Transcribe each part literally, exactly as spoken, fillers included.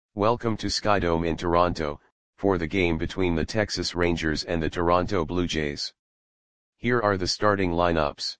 Welcome to Skydome in Toronto, for the game between the Texas Rangers and the Toronto Blue Jays. Here are the starting lineups.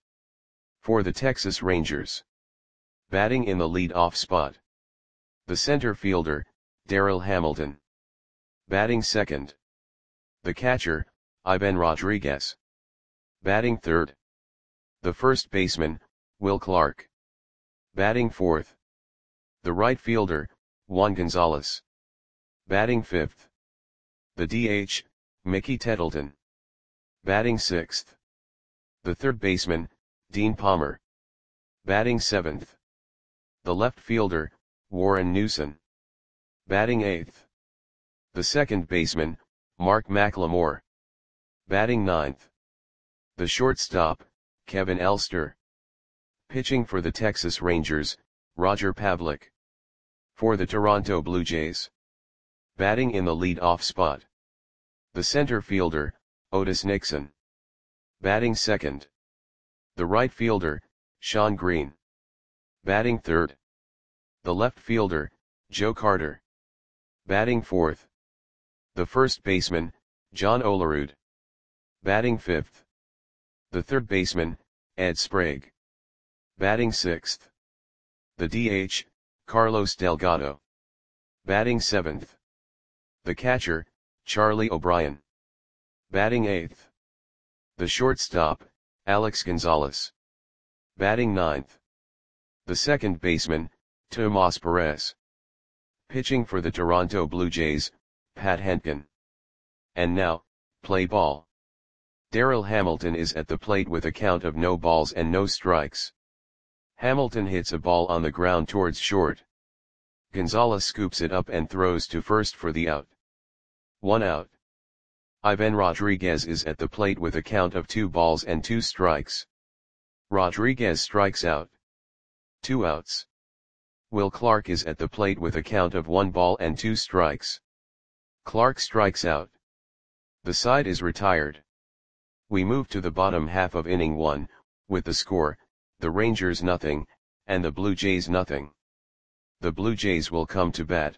For the Texas Rangers. Batting in the lead-off spot. The center fielder, Darryl Hamilton. Batting second. The catcher, Ivan Rodriguez. Batting third. The first baseman, Will Clark. Batting fourth. The right fielder, Juan Gonzalez. Batting fifth. The D H, Mickey Tettleton. Batting sixth. The third baseman, Dean Palmer. Batting seventh. The left fielder, Warren Newson. Batting eighth. The second baseman, Mark McLemore. Batting ninth. The shortstop, Kevin Elster. Pitching for the Texas Rangers, Roger Pavlik. For the Toronto Blue Jays. Batting in the lead-off spot. The center fielder, Otis Nixon. Batting second. The right fielder, Shawn Green. Batting third. The left fielder, Joe Carter. Batting fourth. The first baseman, John Olerud. Batting fifth. The third baseman, Ed Sprague. Batting sixth. The D H, Carlos Delgado. Batting seventh. The catcher, Charlie O'Brien. Batting eighth. The shortstop, Alex Gonzalez. Batting ninth. The second baseman, Tomas Perez. Pitching for the Toronto Blue Jays, Pat Hentgen. And now, play ball. Darryl Hamilton is at the plate with a count of no balls and no strikes. Hamilton hits a ball on the ground towards short. Gonzalez scoops it up and throws to first for the out. One out. Ivan Rodriguez is at the plate with a count of two balls and two strikes. Rodriguez strikes out. Two outs. Will Clark is at the plate with a count of one ball and two strikes. Clark strikes out. The side is retired. We move to the bottom half of inning one, with the score, the Rangers nothing, and the Blue Jays nothing. The Blue Jays will come to bat.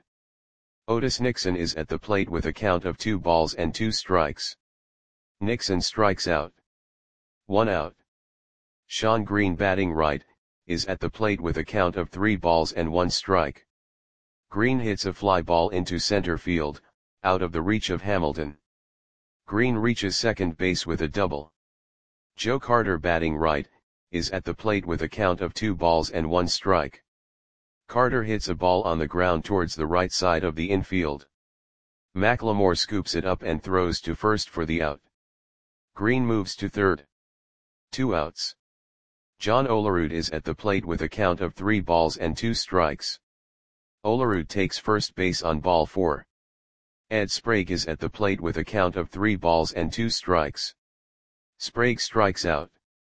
Otis Nixon is at the plate with a count of two balls and two strikes. Nixon strikes out. One out. Shawn Green, batting right, is at the plate with a count of three balls and one strike. Green hits a fly ball into center field, out of the reach of Hamilton. Green reaches second base with a double. Joe Carter, batting right, is at the plate with a count of two balls and one strike. Carter hits a ball on the ground towards the right side of the infield. McLemore scoops it up and throws to first for the out. Green moves to third. Two outs. John Olerud is at the plate with a count of three balls and two strikes. Olerud takes first base on ball four. Ed Sprague is at the plate with a count of three balls and two strikes. Sprague strikes out.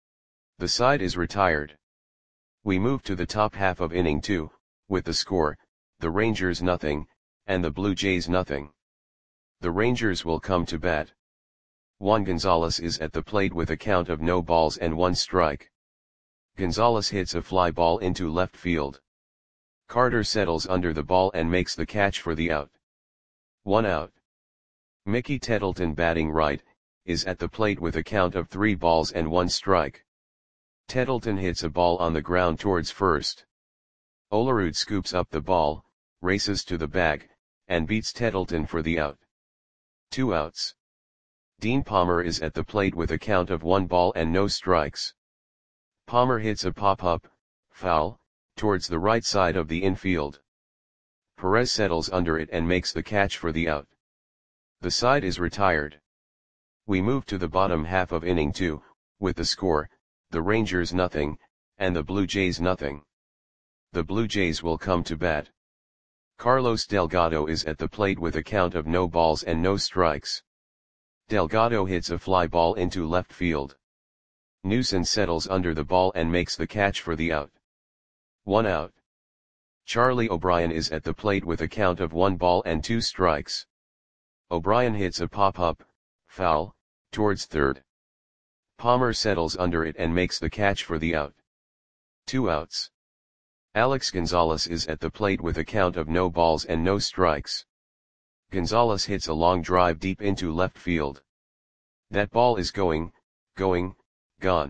The side is retired. We move to the top half of inning two, with the score, the Rangers nothing, and the Blue Jays nothing. The Rangers will come to bat. Juan Gonzalez is at the plate with a count of no balls and one strike. Gonzalez hits a fly ball into left field. Carter settles under the ball and makes the catch for the out. One out. Mickey Tettleton, batting right, is at the plate with a count of three balls and one strike. Tettleton hits a ball on the ground towards first. Olerud scoops up the ball, races to the bag, and beats Tettleton for the out. Two outs. Dean Palmer is at the plate with a count of one ball and no strikes. Palmer hits a pop-up, foul, towards the right side of the infield. Perez settles under it and makes the catch for the out. The side is retired. We move to the bottom half of inning two, with the score, the Rangers nothing, and the Blue Jays nothing. The Blue Jays will come to bat. Carlos Delgado is at the plate with a count of no balls and no strikes. Delgado hits a fly ball into left field. Newson settles under the ball and makes the catch for the out. One out. Charlie O'Brien is at the plate with a count of one ball and two strikes. O'Brien hits a pop-up, foul, towards third. Palmer settles under it and makes the catch for the out. Two outs. Alex Gonzalez is at the plate with a count of no balls and no strikes. Gonzalez hits a long drive deep into left field. That ball is going, going, gone.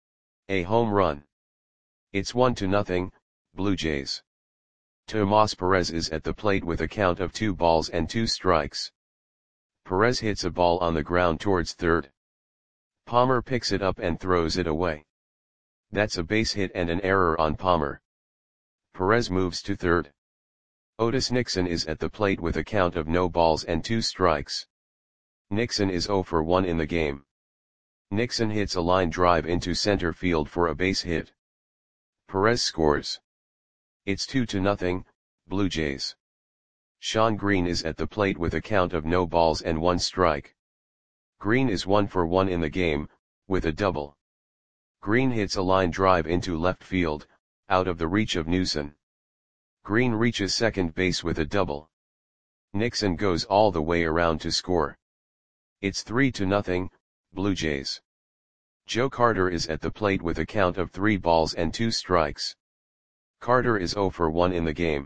A home run. It's one to nothing, Blue Jays. Tomas Perez is at the plate with a count of two balls and two strikes. Perez hits a ball on the ground towards third. Palmer picks it up and throws it away. That's a base hit and an error on Palmer. Perez moves to third. Otis Nixon is at the plate with a count of no balls and two strikes. Nixon is zero for one in the game. Nixon hits a line drive into center field for a base hit. Perez scores. It's two to nothing, Blue Jays. Shawn Green is at the plate with a count of no balls and one strike. Green is one for one in the game, with a double. Green hits a line drive into left field, out of the reach of Newson. Green reaches second base with a double. Nixon goes all the way around to score. It's three to nothing, Blue Jays. Joe Carter is at the plate with a count of three balls and two strikes. Carter is zero for one in the game.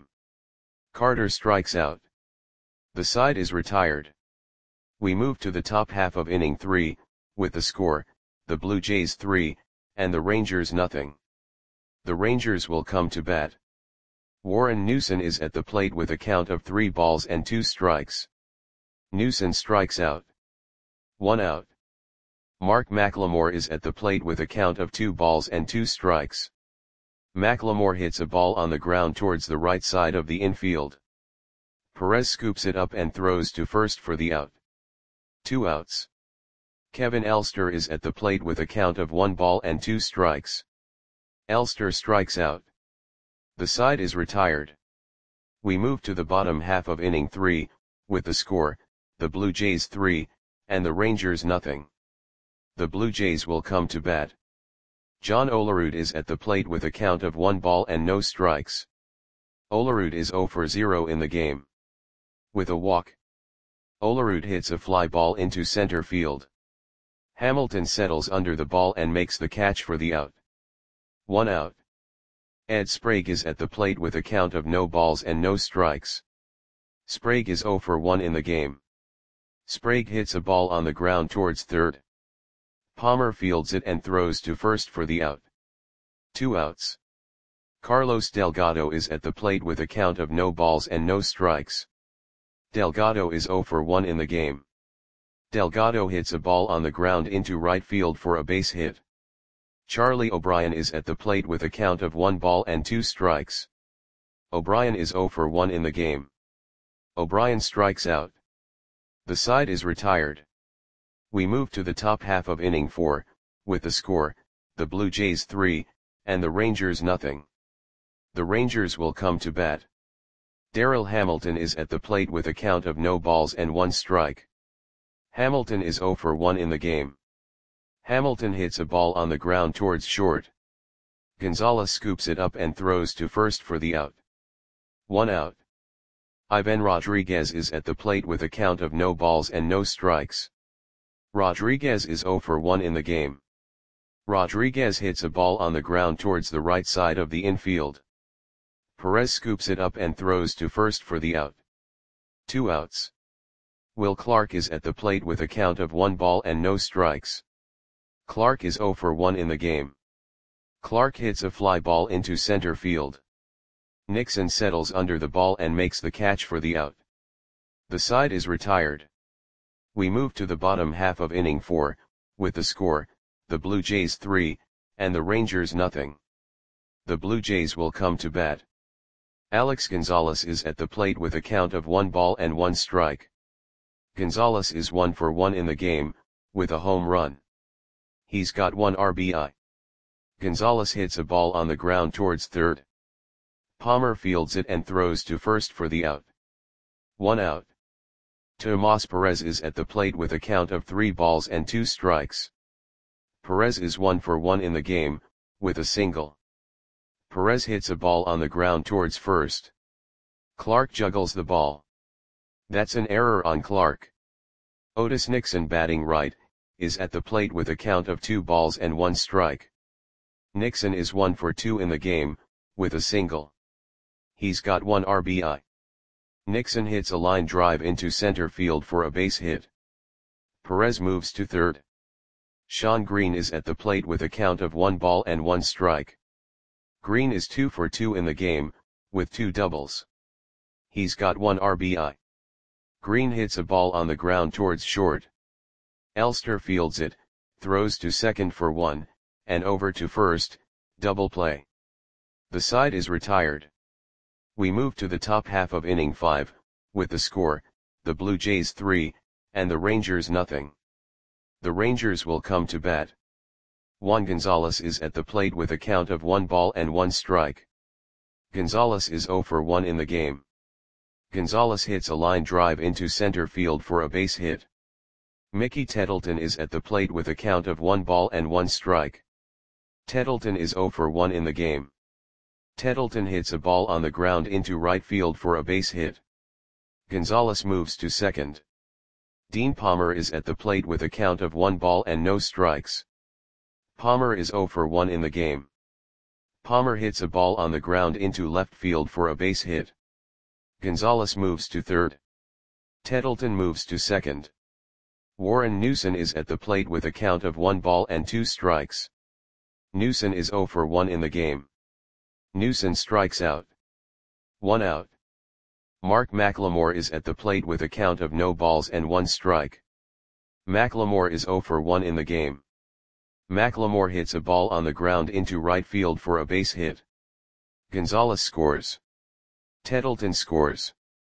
Carter strikes out. The side is retired. We move to the top half of inning three, with the score, the Blue Jays three, and the Rangers nothing. The Rangers will come to bat. Warren Newson is at the plate with a count of three balls and two strikes. Newson strikes out. One out. Mark McLemore is at the plate with a count of two balls and two strikes. McLemore hits a ball on the ground towards the right side of the infield. Perez scoops it up and throws to first for the out. Two outs. Kevin Elster is at the plate with a count of one ball and two strikes. Elster strikes out. The side is retired. We move to the bottom half of inning three, with the score, the Blue Jays three, and the Rangers nothing. The Blue Jays will come to bat. John Olerud is at the plate with a count of one ball and no strikes. Olerud is zero for zero in the game. With a walk. Olerud hits a fly ball into center field. Hamilton settles under the ball and makes the catch for the out. One out. Ed Sprague is at the plate with a count of no balls and no strikes. Sprague is zero for one in the game. Sprague hits a ball on the ground towards third. Palmer fields it and throws to first for the out. Two outs. Carlos Delgado is at the plate with a count of no balls and no strikes. Delgado is zero for one in the game. Delgado hits a ball on the ground into right field for a base hit. Charlie O'Brien is at the plate with a count of one ball and two strikes. O'Brien is zero for one in the game. O'Brien strikes out. The side is retired. We move to the top half of inning four, with the score, the Blue Jays three, and the Rangers nothing. The Rangers will come to bat. Darryl Hamilton is at the plate with a count of no balls and one strike. Hamilton is zero for one in the game. Hamilton hits a ball on the ground towards short. Gonzalez scoops it up and throws to first for the out. One out. Ivan Rodriguez is at the plate with a count of no balls and no strikes. Rodriguez is zero for one in the game. Rodriguez hits a ball on the ground towards the right side of the infield. Perez scoops it up and throws to first for the out. Two outs. Will Clark is at the plate with a count of one ball and no strikes. Clark is zero for one in the game. Clark hits a fly ball into center field. Nixon settles under the ball and makes the catch for the out. The side is retired. We move to the bottom half of inning four, with the score, the Blue Jays three, and the Rangers nothing. The Blue Jays will come to bat. Alex Gonzalez is at the plate with a count of one ball and one strike. Gonzalez is one for one in the game, with a home run. He's got one R B I. Gonzalez hits a ball on the ground towards third. Palmer fields it and throws to first for the out. One out. Tomas Perez is at the plate with a count of three balls and two strikes. Perez is one for one in the game, with a single. Perez hits a ball on the ground towards first. Clark juggles the ball. That's an error on Clark. Otis Nixon, batting right, is at the plate with a count of two balls and one strike. Nixon is one for two in the game, with a single. He's got one R B I. Nixon hits a line drive into center field for a base hit. Perez moves to third. Shawn Green is at the plate with a count of one ball and one strike. Green is two for two in the game, with two doubles. He's got one R B I. Green hits a ball on the ground towards short. Elster fields it, throws to second for one, and over to first, double play. The side is retired. We move to the top half of inning five, with the score, the Blue Jays three, and the Rangers nothing. The Rangers will come to bat. Juan Gonzalez is at the plate with a count of one ball and one strike. Gonzalez is zero for one in the game. Gonzalez hits a line drive into center field for a base hit. Mickey Tettleton is at the plate with a count of one ball and one strike. Tettleton is zero for one in the game. Tettleton hits a ball on the ground into right field for a base hit. Gonzalez moves to second. Dean Palmer is at the plate with a count of one ball and no strikes. Palmer is zero for one in the game. Palmer hits a ball on the ground into left field for a base hit. Gonzalez moves to third. Tettleton moves to second. Warren Newson is at the plate with a count of one ball and two strikes. Newson is zero for one in the game. Newson strikes out. One out. Mark McLemore is at the plate with a count of no balls and one strike. McLemore is zero for one in the game. McLemore hits a ball on the ground into right field for a base hit. Gonzalez scores. Tettleton scores.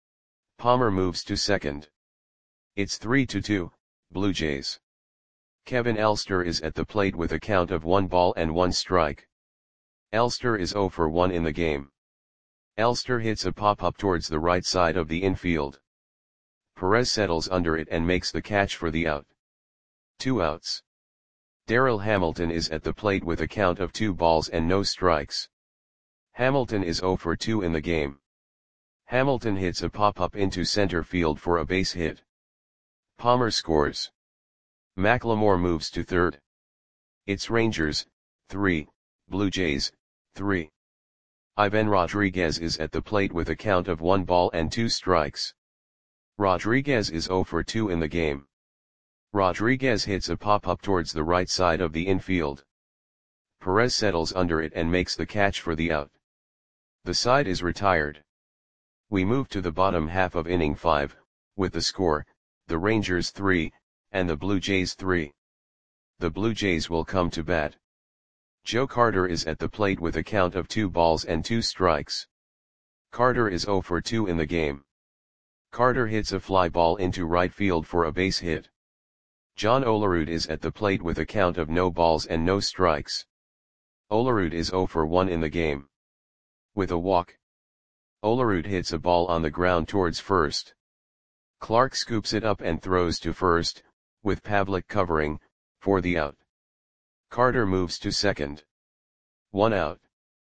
Palmer moves to second. It's three to two, Blue Jays. Kevin Elster is at the plate with a count of one ball and one strike. Elster is zero for one in the game. Elster hits a pop-up towards the right side of the infield. Perez settles under it and makes the catch for the out. Two outs. Darryl Hamilton is at the plate with a count of two balls and no strikes. Hamilton is zero for two in the game. Hamilton hits a pop-up into center field for a base hit. Palmer scores. McLemore moves to third. It's Rangers, three, Blue Jays, three. Ivan Rodriguez is at the plate with a count of one ball and two strikes. Rodriguez is zero for two in the game. Rodriguez hits a pop-up towards the right side of the infield. Perez settles under it and makes the catch for the out. The side is retired. We move to the bottom half of inning five, with the score, the Rangers three, and the Blue Jays three. The Blue Jays will come to bat. Joe Carter is at the plate with a count of two balls and two strikes. Carter is zero for two in the game. Carter hits a fly ball into right field for a base hit. John Olerud is at the plate with a count of no balls and no strikes. Olerud is zero for one in the game. With a walk. Olerud hits a ball on the ground towards first. Clark scoops it up and throws to first, with Pavlik covering, for the out. Carter moves to second. One out.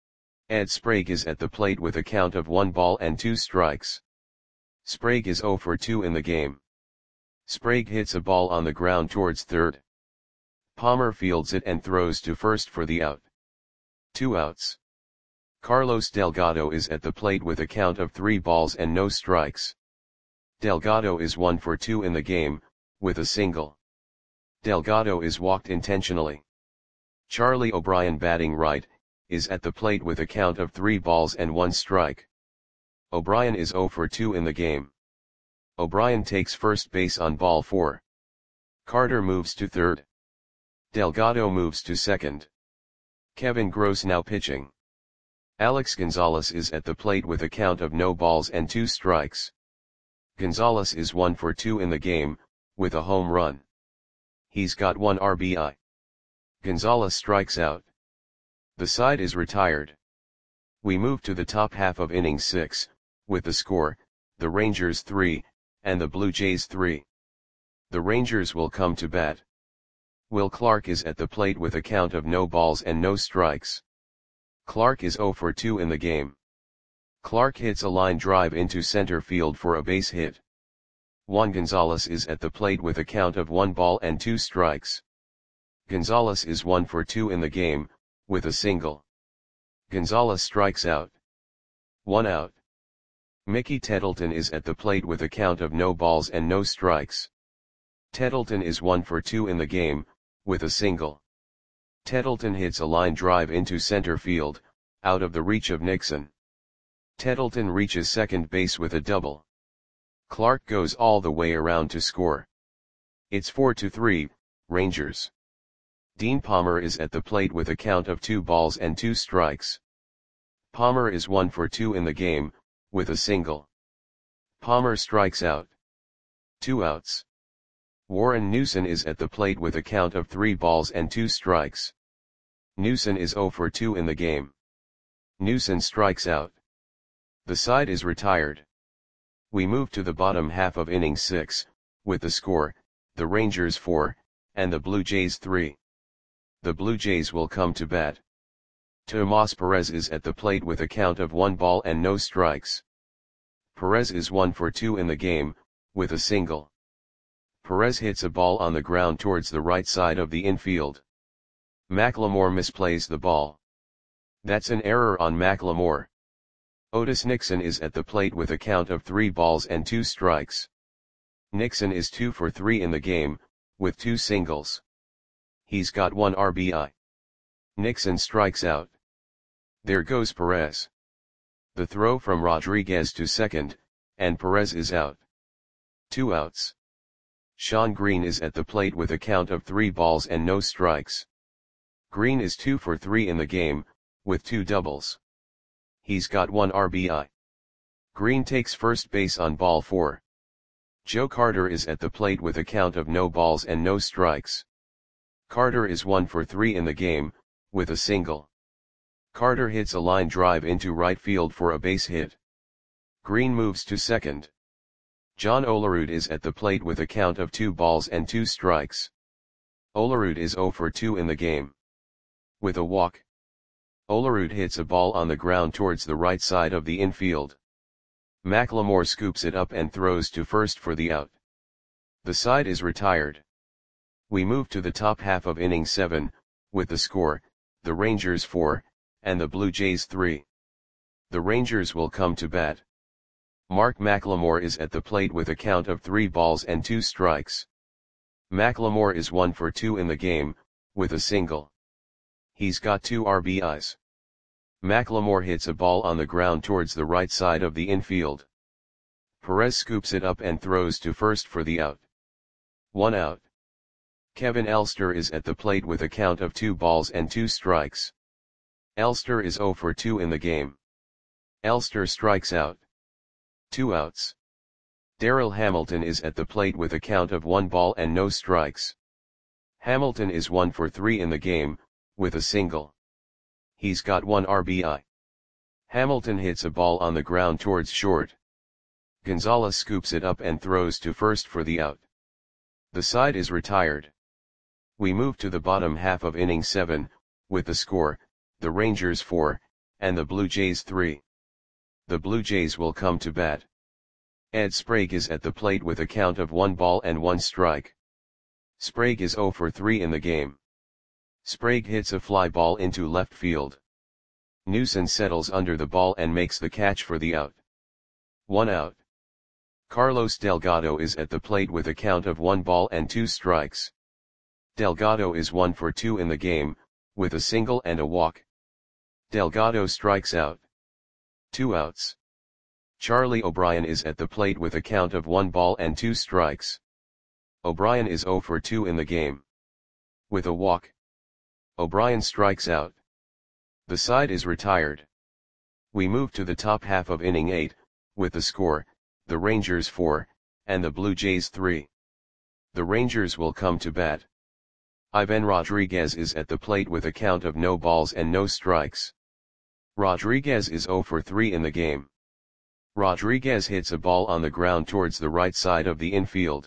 Ed Sprague is at the plate with a count of one ball and two strikes. Sprague is zero for two in the game. Sprague hits a ball on the ground towards third. Palmer fields it and throws to first for the out. Two outs. Carlos Delgado is at the plate with a count of three balls and no strikes. Delgado is one for two in the game, with a single. Delgado is walked intentionally. Charlie O'Brien, batting right, is at the plate with a count of three balls and one strike. O'Brien is zero for two in the game. O'Brien takes first base on ball four. Carter moves to third. Delgado moves to second. Kevin Gross now pitching. Alex Gonzalez is at the plate with a count of no balls and two strikes. Gonzalez is one for two in the game, with a home run. He's got one R B I. Gonzalez strikes out. The side is retired. We move to the top half of inning six, with the score, the Rangers three, and the Blue Jays three. The Rangers will come to bat. Will Clark is at the plate with a count of no balls and no strikes. Clark is zero for two in the game. Clark hits a line drive into center field for a base hit. Juan Gonzalez is at the plate with a count of one ball and two strikes. Gonzalez is one for two in the game, with a single. Gonzalez strikes out. One out. Mickey Tettleton is at the plate with a count of no balls and no strikes. Tettleton is one for two in the game, with a single. Tettleton hits a line drive into center field, out of the reach of Nixon. Tettleton reaches second base with a double. Clark goes all the way around to score. It's four to three, Rangers. Dean Palmer is at the plate with a count of two balls and two strikes. Palmer is one for two in the game, with a single. Palmer strikes out. Two outs. Warren Newson is at the plate with a count of three balls and two strikes. Newson is zero for two in the game. Newson strikes out. The side is retired. We move to the bottom half of inning six, with the score, the Rangers four, and the Blue Jays three. The Blue Jays will come to bat. Tomas Perez is at the plate with a count of one ball and no strikes. Perez is one for two in the game, with a single. Perez hits a ball on the ground towards the right side of the infield. McLemore misplays the ball. That's an error on McLemore. Otis Nixon is at the plate with a count of three balls and two strikes. Nixon is two for three in the game, with two singles. He's got one R B I. Nixon strikes out. There goes Perez. The throw from Rodriguez to second, and Perez is out. Two outs. Sean Green is at the plate with a count of three balls and no strikes. Green is two for three in the game, with two doubles. He's got one R B I. Green takes first base on ball four. Joe Carter is at the plate with a count of no balls and no strikes. Carter is one for three in the game, with a single. Carter hits a line drive into right field for a base hit. Green moves to second. John Olerud is at the plate with a count of two balls and two strikes. Olerud is zero for two in the game. With a walk. Olerud hits a ball on the ground towards the right side of the infield. McLemore scoops it up and throws to first for the out. The side is retired. We move to the top half of inning seven, with the score, the Rangers four, and the Blue Jays three. The Rangers will come to bat. Mark McLemore is at the plate with a count of three balls and two strikes. McLemore is one for two in the game, with a single. He's got two R B Is. McLemore hits a ball on the ground towards the right side of the infield. Perez scoops it up and throws to first for the out. One out. Kevin Elster is at the plate with a count of two balls and two strikes. Elster is zero for two in the game. Elster strikes out. Two outs. Darryl Hamilton is at the plate with a count of one ball and no strikes. Hamilton is one for three in the game, with a single. He's got one R B I. Hamilton hits a ball on the ground towards short. Gonzalez scoops it up and throws to first for the out. The side is retired. We move to the bottom half of inning seven, with the score, the Rangers four, and the Blue Jays three. The Blue Jays will come to bat. Ed Sprague is at the plate with a count of one ball and one strike. Sprague is zero for three in the game. Sprague hits a fly ball into left field. Newson settles under the ball and makes the catch for the out. One out. Carlos Delgado is at the plate with a count of one ball and two strikes. Delgado is one for two in the game, with a single and a walk. Delgado strikes out. Two outs. Charlie O'Brien is at the plate with a count of one ball and two strikes. O'Brien is zero for two in the game. With a walk. O'Brien strikes out. The side is retired. We move to the top half of inning eight, with the score, the Rangers four, and the Blue Jays three. The Rangers will come to bat. Ivan Rodriguez is at the plate with a count of no balls and no strikes. Rodriguez is zero for three in the game. Rodriguez hits a ball on the ground towards the right side of the infield.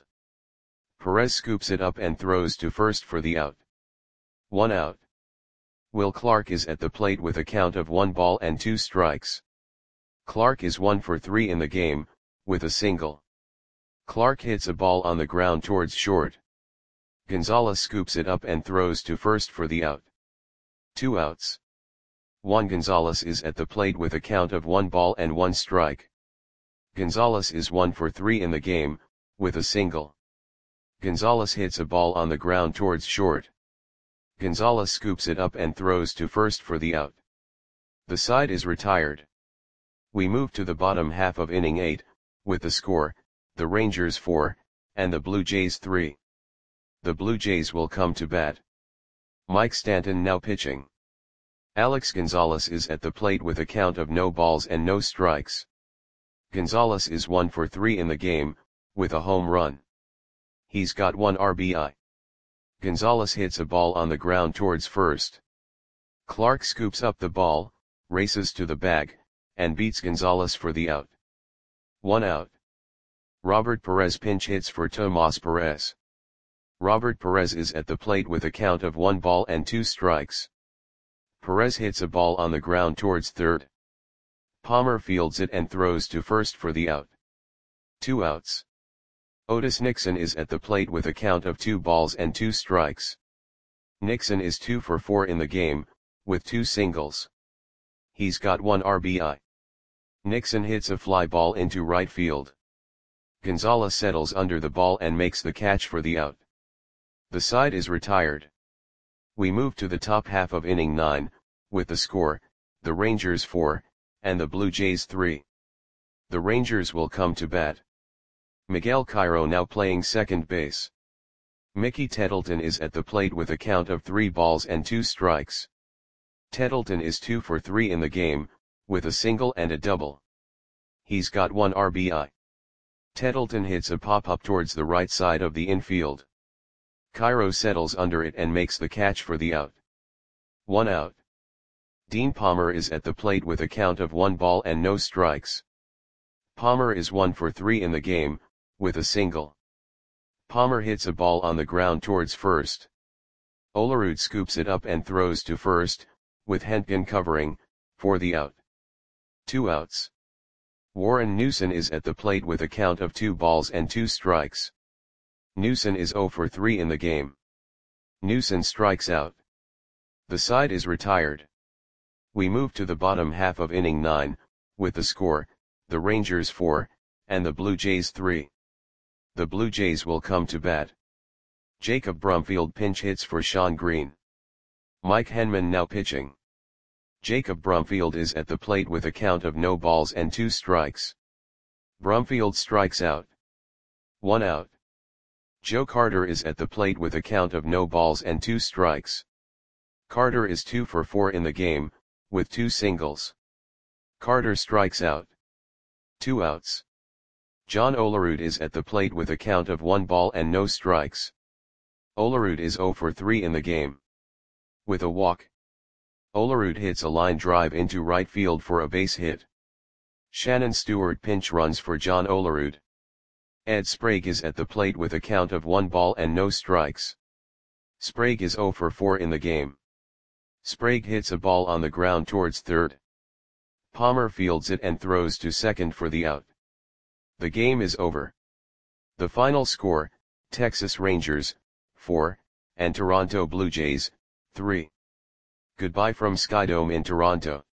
Perez scoops it up and throws to first for the out. One out. Will Clark is at the plate with a count of one ball and two strikes. Clark is one for three in the game, with a single. Clark hits a ball on the ground towards short. Gonzalez scoops it up and throws to first for the out. Two outs. Juan Gonzalez is at the plate with a count of one ball and one strike. Gonzalez is one for three in the game, with a single. Gonzalez hits a ball on the ground towards short. Gonzalez scoops it up and throws to first for the out. The side is retired. We move to the bottom half of inning eight, with the score, the Rangers four, and the Blue Jays three. The Blue Jays will come to bat. Mike Stanton now pitching. Alex Gonzalez is at the plate with a count of no balls and no strikes. Gonzalez is one for three in the game, with a home run. He's got one R B I. Gonzalez hits a ball on the ground towards first. Clark scoops up the ball, races to the bag, and beats Gonzalez for the out. One out. Robert Perez pinch hits for Tomas Perez. Robert Perez is at the plate with a count of one ball and two strikes. Perez hits a ball on the ground towards third. Palmer fields it and throws to first for the out. Two outs. Otis Nixon is at the plate with a count of two balls and two strikes. Nixon is two for four in the game, with two singles. He's got one R B I. Nixon hits a fly ball into right field. Gonzalez settles under the ball and makes the catch for the out. The side is retired. We move to the top half of inning nine, with the score, the Rangers four, and the Blue Jays three. The Rangers will come to bat. Miguel Cairo now playing second base. Mickey Tettleton is at the plate with a count of three balls and two strikes. Tettleton is two for three in the game, with a single and a double. He's got one R B I. Tettleton hits a pop-up towards the right side of the infield. Cairo settles under it and makes the catch for the out. One out. Dean Palmer is at the plate with a count of one ball and no strikes. Palmer is one for three in the game, with a single. Palmer hits a ball on the ground towards first. Olerud scoops it up and throws to first, with Hentgen covering, for the out. Two outs. Warren Newson is at the plate with a count of two balls and two strikes. Newson is zero for three in the game. Newson strikes out. The side is retired. We move to the bottom half of inning nine, with the score, the Rangers four, and the Blue Jays three. The Blue Jays will come to bat. Jacob Brumfield pinch hits for Sean Green. Mike Henman now pitching. Jacob Brumfield is at the plate with a count of no balls and two strikes. Brumfield strikes out. One out. Joe Carter is at the plate with a count of no balls and two strikes. Carter is two for four in the game, with two singles. Carter strikes out. Two outs. John Olerud is at the plate with a count of one ball and no strikes. Olerud is zero for three in the game. With a walk. Olerud hits a line drive into right field for a base hit. Shannon Stewart pinch runs for John Olerud. Ed Sprague is at the plate with a count of one ball and no strikes. Sprague is zero for four in the game. Sprague hits a ball on the ground towards third. Palmer fields it and throws to second for the out. The game is over. The final score, Texas Rangers, four, and Toronto Blue Jays, three. Goodbye from Skydome in Toronto.